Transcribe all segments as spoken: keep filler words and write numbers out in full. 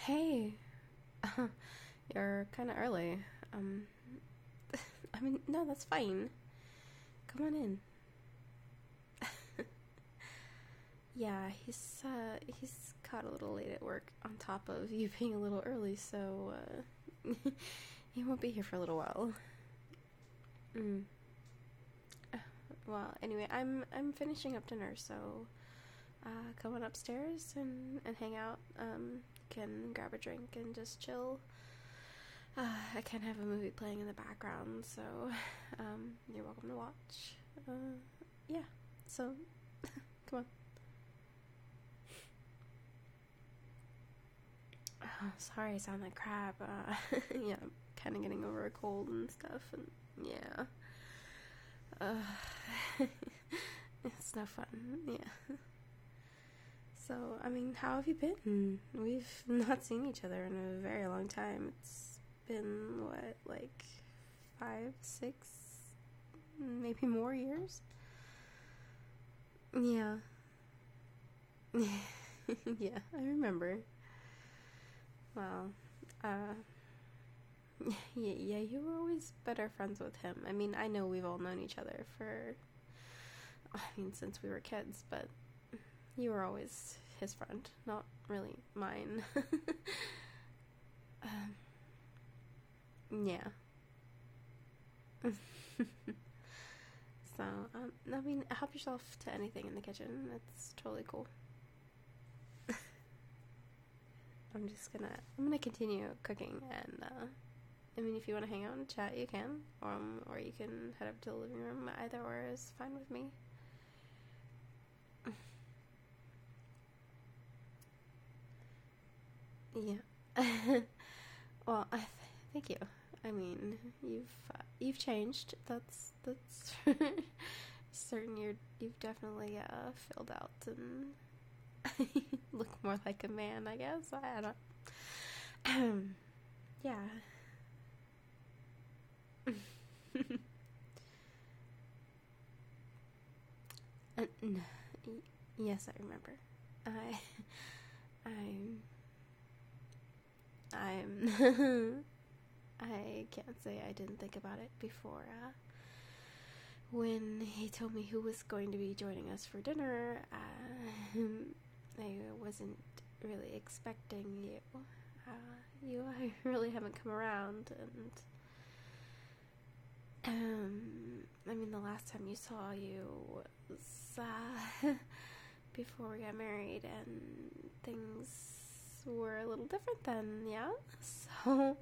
Hey, you're kind of early. Um, I mean, no, that's fine. Come on in. Yeah, he's uh he's caught a little late at work on top of you being a little early, so uh he won't be here for a little while. Mm. Uh, Well, anyway, I'm I'm finishing up dinner, so uh come on upstairs and and hang out. Um, can grab a drink and just chill. Uh, I can have a movie playing in the background, so um, you're welcome to watch. Uh, yeah, so come on. Oh, sorry, I sound like crap. Uh, yeah, I'm kind of getting over a cold and stuff, and yeah. Uh, it's no fun, yeah. So, I mean, how have you been? We've not seen each other in a very long time. It's been, what, like five, six, maybe more years? Yeah. Yeah, I remember. Well, uh, yeah, yeah, you were always better friends with him. I mean, I know we've all known each other for, I mean, since we were kids, but you were always his friend, not really mine. um, yeah. So, um, I mean, help yourself to anything in the kitchen. It's totally cool. I'm just gonna, I'm gonna continue cooking, and, uh, I mean, if you want to hang out and chat, you can, um, or you can head up to the living room. Either or is fine with me. Yeah. Well, I th- thank you. I mean, you've uh, you've changed. That's that's certain. You're you've definitely uh, filled out and look more like a man. I guess I don't. Yeah. Uh, n- y- yes, I remember. I I'm I'm I can't say I didn't think about it before. Uh, when he told me who was going to be joining us for dinner, uh, I wasn't really expecting you. Uh, you I really haven't come around, and um, I mean, the last time you saw you was uh, before we got married, and things were a little different then, yeah? So,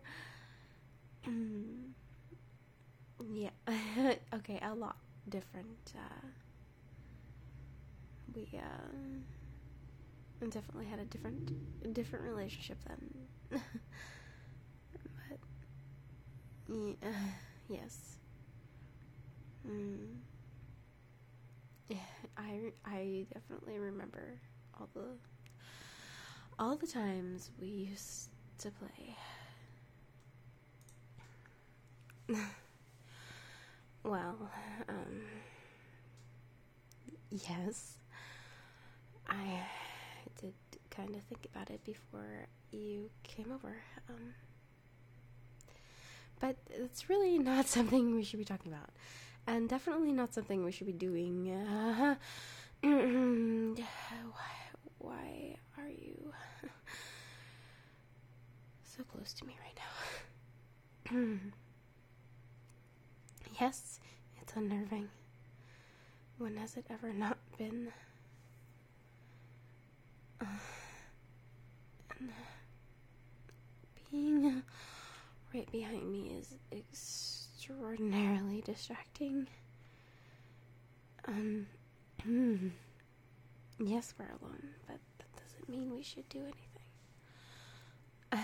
yeah. Okay, a lot different. Uh, we, uh, definitely had a different, different relationship then. But, yeah, yes. Mm. Yeah, I, I definitely remember all the all the times we used to play. Well, um, yes, I did kind of think about it before you came over. Um, but it's really not something we should be talking about, and definitely not something we should be doing. Uh, why, why are you so close to me right now? Yes, it's unnerving. When has it ever not been? Uh, and being right behind me is extraordinarily distracting. Um, yes, we're alone, but that doesn't mean we should do anything. Uh,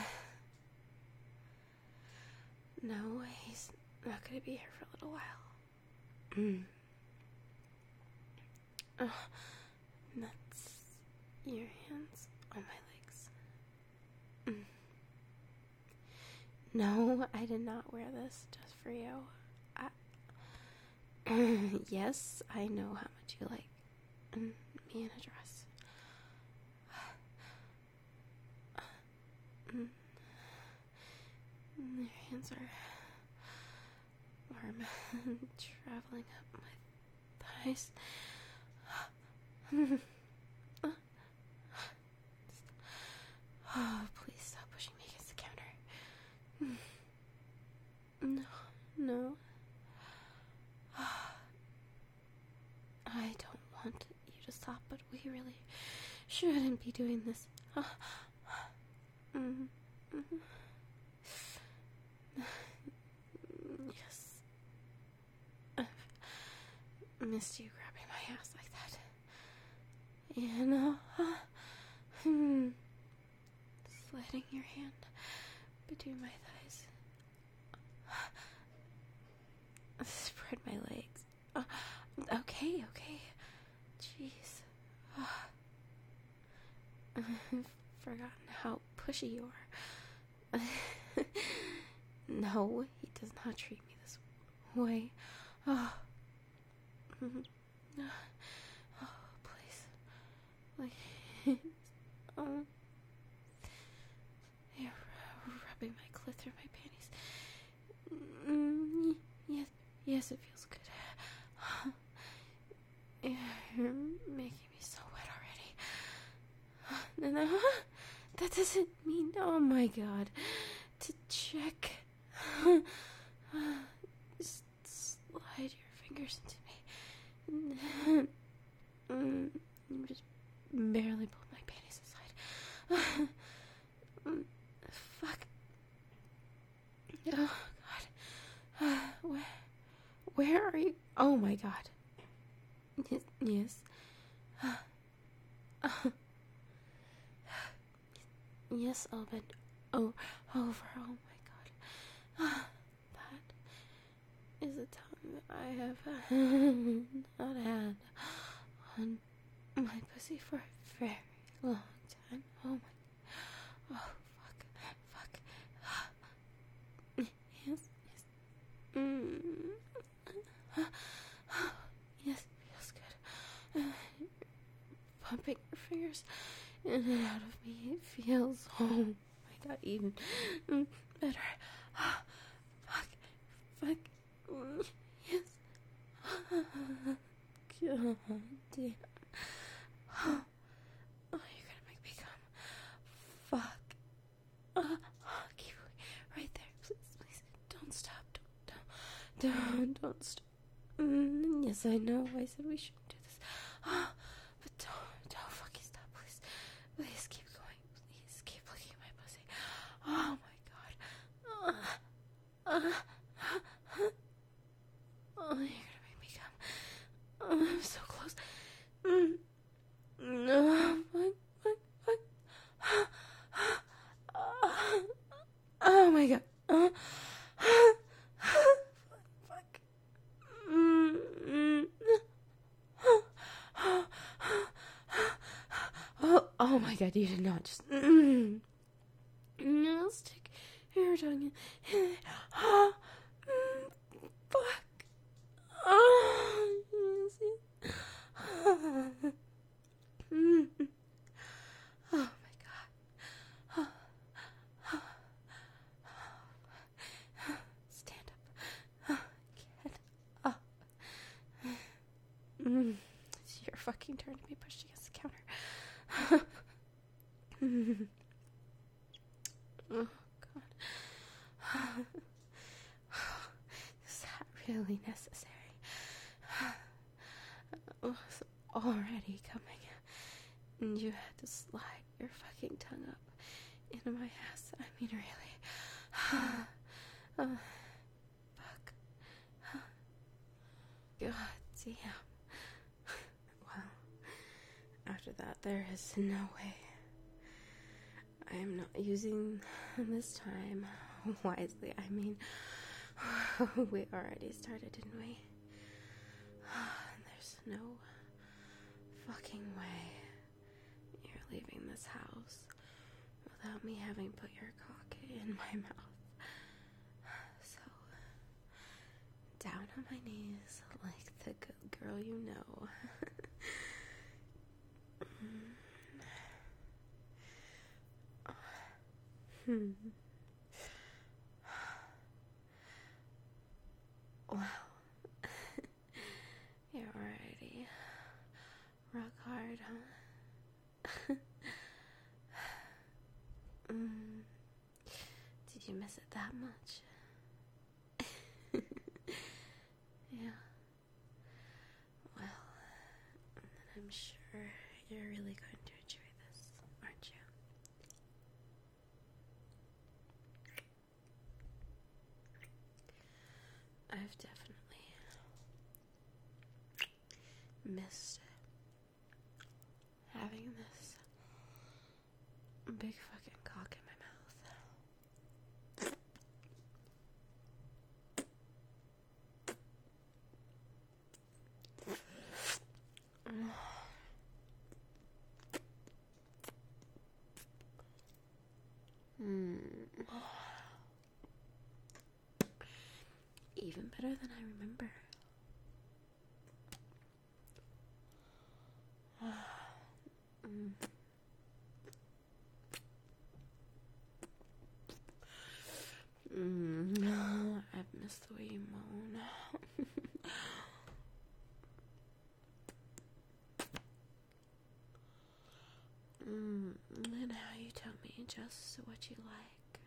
no, he's not going to be here for a little while. Mm. Oh, that's your hands on my legs. Mm. No, I did not wear this just for you. I, yes, I know how much you like me in a dress. Mm. Your hands are warm, traveling up my thighs. Oh, please stop pushing me against the counter. No, no. I don't want you to stop, but we really shouldn't be doing this. Mm-hmm. Mm-hmm. Yes. I've missed you grabbing my ass like that. You know? Hmm. Sliding your hand between my thighs. Spread my legs. Uh, okay, okay. Jeez. Uh, I've forgotten how pushy you are. No, he does not treat me this way. Oh, oh please. Please. Oh. You're rubbing my clit through my panties. Mm, yes, yes, it feels good. You're making me so wet already. No, no, that doesn't mean, oh my god, to check. Just slide your fingers into me. Mm, just barely pull my panties aside. Fuck. Oh god. Where, where are you? Oh my god. Yes. Yes. Yes, I'll bend oh, over. Oh my god. That is a tongue I have not had on my pussy for a very long time. Oh my. Oh, fuck. Fuck. Yes. Yes. Mm. Yes, feels good. Pumping your fingers in and out of me. It feels, oh my god, even better. Fuck. Fuck. Yes. God damn. Oh, you're gonna make me come. Fuck. Uh, keep right there. Please, please. Don't stop. Don't, don't, don't, don't stop. Mm, yes, I know. I said we shouldn't do this. Oh, but don't, don't fucking stop. Please, please keep going. Please keep looking at my pussy. Oh my god. Uh, uh, uh, oh, you're gonna make me come. Oh, I'm so close. Mm. No, fuck, fuck, fuck. Oh my god. Uh, fuck. Mm. Oh, oh my god, you did not just. Mm. No, stick your tongue in. Oh, mm, fuck. Oh, yes, yes. Mm. Oh my god. Oh, oh, oh. Stand up. Oh, get up. Mm. It's your fucking turn to be pushed against the counter. Mm. Oh god. Is that really necessary? Oh, it's already coming. And you had to slide your fucking tongue up into my ass. I mean, really. uh, fuck. God damn. Well, after that, there is no way. I am not using this time wisely. I mean, we already started, didn't we? There's no fucking way you're leaving this house without me having put your cock in my mouth. So, down on my knees like the good girl you know. Wow. You're already rock hard, huh? mm. Did you miss it that much? Yeah. Well, I'm sure you're really going to enjoy this, aren't you? I've definitely missed having this big fucking cock in my mouth. Mm. Even better than I remember. mm. Mm. I've missed the way you moan. mm. And how you tell me just what you like.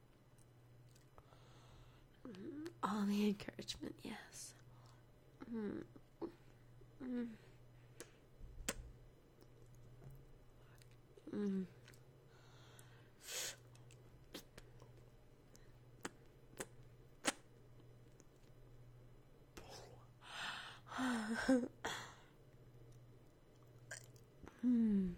Mm. All the encouragement, yes. Mm. Mm. Mm. Hmm.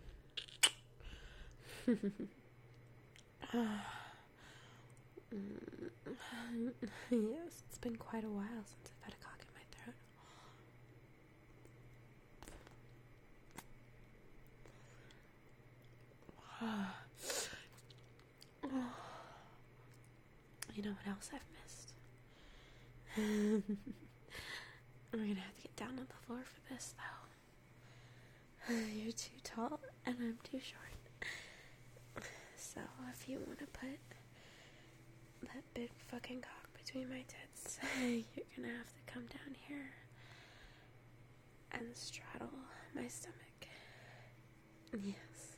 Yes, it's been quite a while since I've had a cock in my throat. You know what else I've missed? We're gonna have to get down on the floor for this, though. You're too tall, and I'm too short. So, if you want to put that big fucking cock between my tits, you're gonna have to come down here and straddle my stomach. Yes.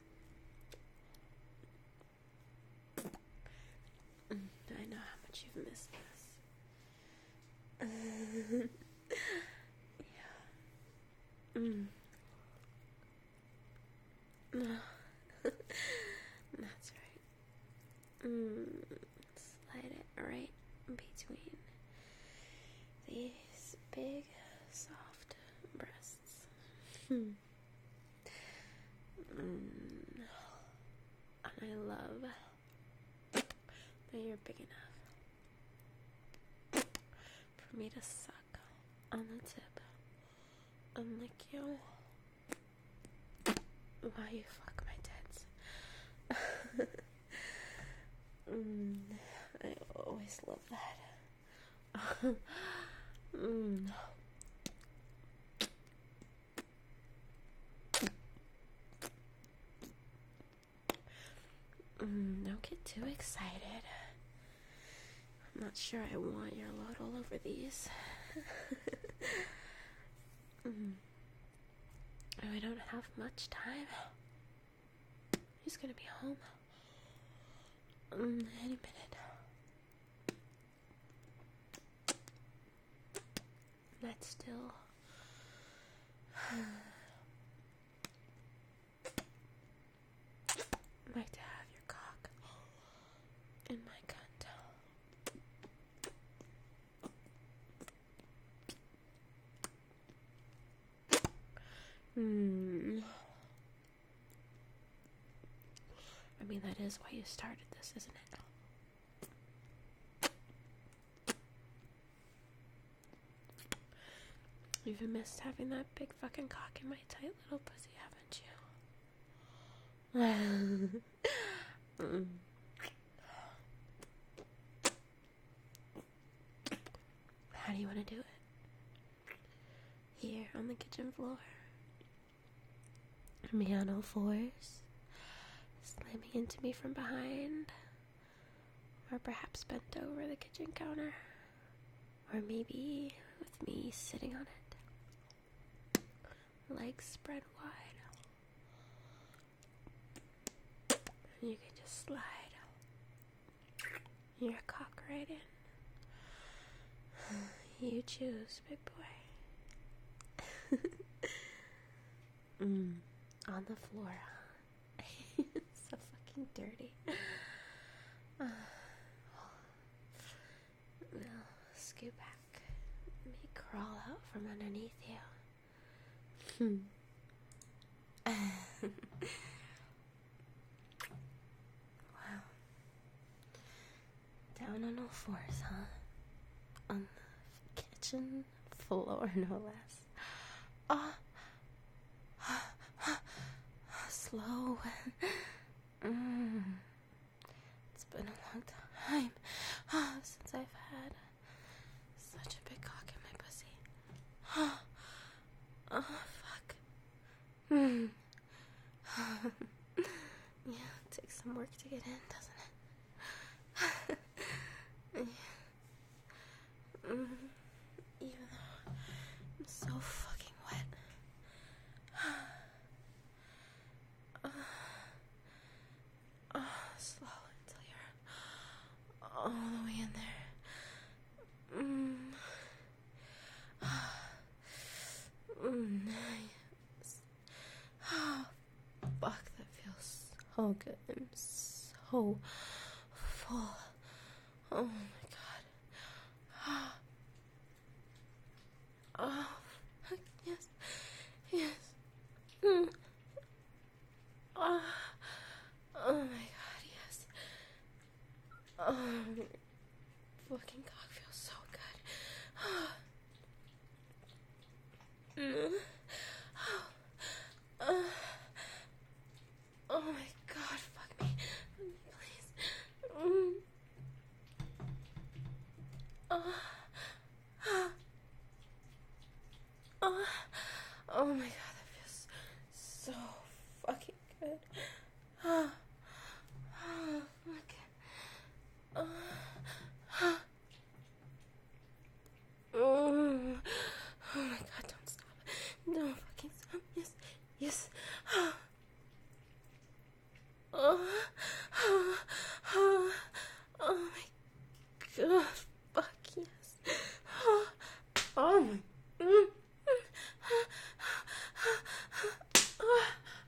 I know how much you've missed this. Yeah. Mm. No. That's right. Mm. Slide it right between these big, soft breasts. Mm. Mm. And I love that you're big enough for me to suck on the tip and lick you while you fuck my tits. mm, I always love that. mm. Mm, don't get too excited. I'm not sure I want your load all over these. mm. We don't have much time. He's gonna be home mm, any minute. That's still like to have your cock in my cunt. Hmm. I mean, that is why you started this, isn't it? You've missed having that big fucking cock in my tight little pussy, haven't you? mm. How do you want to do it? Here on the kitchen floor. Me on all fours, slamming into me from behind, Or perhaps bent over the kitchen counter. Or maybe with me sitting on it. Legs spread wide. And you can just slide your cock right in. You choose, big boy. mm, on the floor, huh? So fucking dirty. Uh, well, scoot back. Let me crawl out from underneath you. Hmm. Wow. Down on all fours, huh? On the kitchen floor, no less. Ah. Oh. Slow. Mm. It's been a long time oh, since I've had such a big cock in my pussy. Oh, oh fuck. Mm. Yeah, it takes some work to get in, doesn't it? Yeah. Mm. Even though I'm so fucking wet. Uh, uh, slow until you're all the way in there. Mm. Mm. Yes. Oh, fuck, that feels so good. I'm so full. Oh my god. Oh, fuck, yes. Yes. Mm. Oh. Oh my god, yes. Oh, fucking cock feels so good. Mm. Oh. Uh. Oh my god, fuck me. Please. Mm. Oh. Oh. Oh my god, that feels so fucking good. Oh. Oh, fuck. Oh. Oh. Oh my god, don't stop. Don't fucking stop. Yes. Yes. Oh. Oh. Oh. Oh. Oh my god. Fuck yes. Oh. Oh my. Mm. Oh,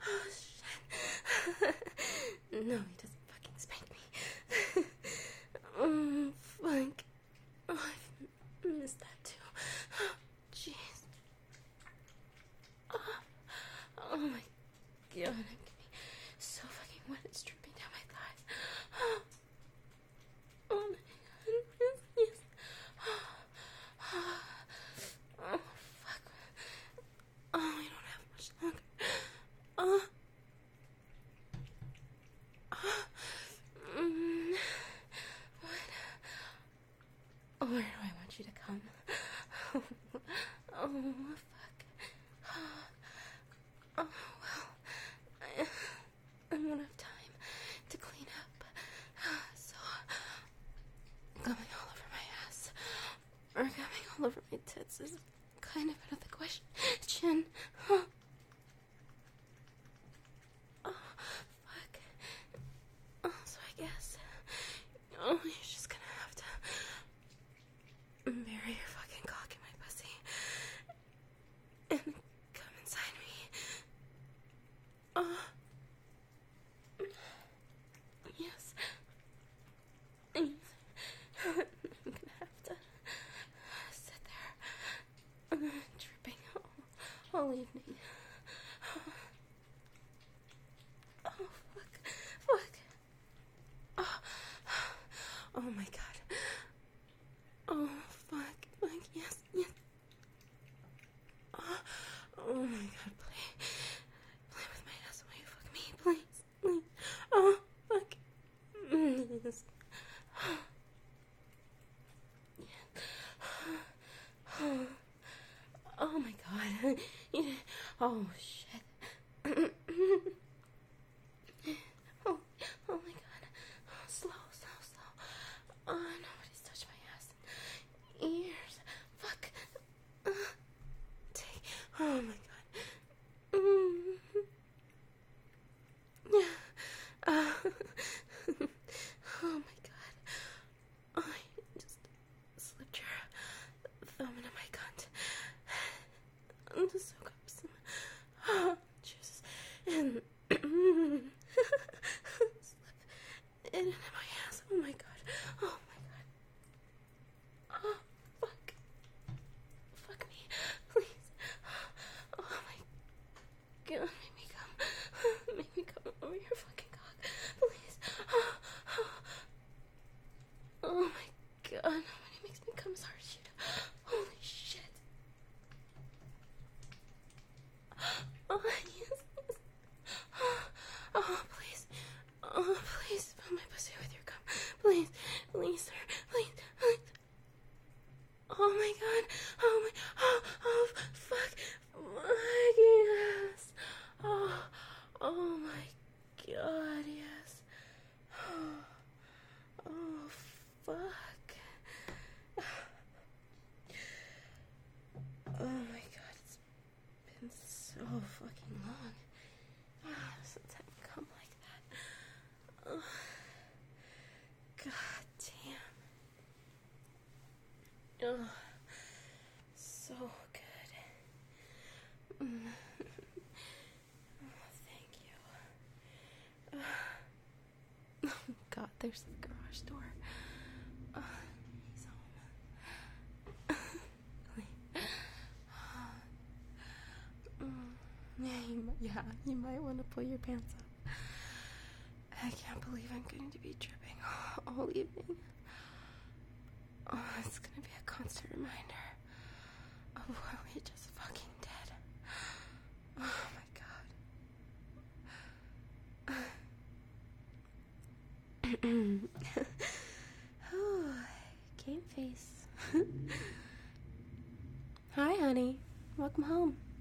shit. No, he doesn't fucking spank me. Oh, fuck. Oh, I missed that too. Oh, jeez. Oh, oh my god, I'm getting so fucking wet. It's dripping down my thighs. Oh, oh my god. Yes, yes. Oh, oh, oh fuck. Oh, we don't have much longer. Oh. Mm. What? Oh, where do I want you to come? Oh, oh fuck. Oh, well, I, I won't have time to clean up. So, coming all over my ass, or coming all over my tits is kind of out of the question. Oh, oh fuck. Oh, so I guess, oh, you're just gonna have to bury your fucking cock in my pussy and come inside me. Oh, yes. I'm gonna have to sit there, uh, dripping all, all evening. Oh, fuck, fuck. Oh, oh my god. Oh, fuck, fuck, yes, yes. Oh, oh my god, play, play with my ass while you fuck me, please, please. Oh, fuck. Yes. Oh, oh my god. Oh, shit. Oh, oh my god. Oh, slow, slow, slow. Oh my god. Mm. Uh, oh my god. Oh, I just slipped your thumb into my cunt. I'm just soak up some oh, juice and slip it into my ass. Oh my god. Oh my god. Oh, fuck. Fuck me. Please. Oh my god. Make me come. Make me come over your fucking cock. Please. Oh, oh. Oh my god. Nobody makes me come as hard as you do. Holy shit. Oh, yes. Oh, please. Oh, please. Fill my pussy with your cum. Please. Please, sir. Please. Please. Oh my god. Oh my. Oh, oh, fuck. Fuck, yes. Oh, oh my god, yes. Oh, oh fuck. Oh my god, it's been so fucking long since I've come like that. Oh, god damn. Oh, so good. Mm. Oh, thank you. Oh god, there's the garage door. Oh, he's home. Yeah, you, yeah, you might want to pull your pants up. I can't believe I'm going to be dripping all evening. Oh, it's going to be a constant reminder of why we just fucking did. Oh my god. Oh, game face. Hi, honey. Welcome home.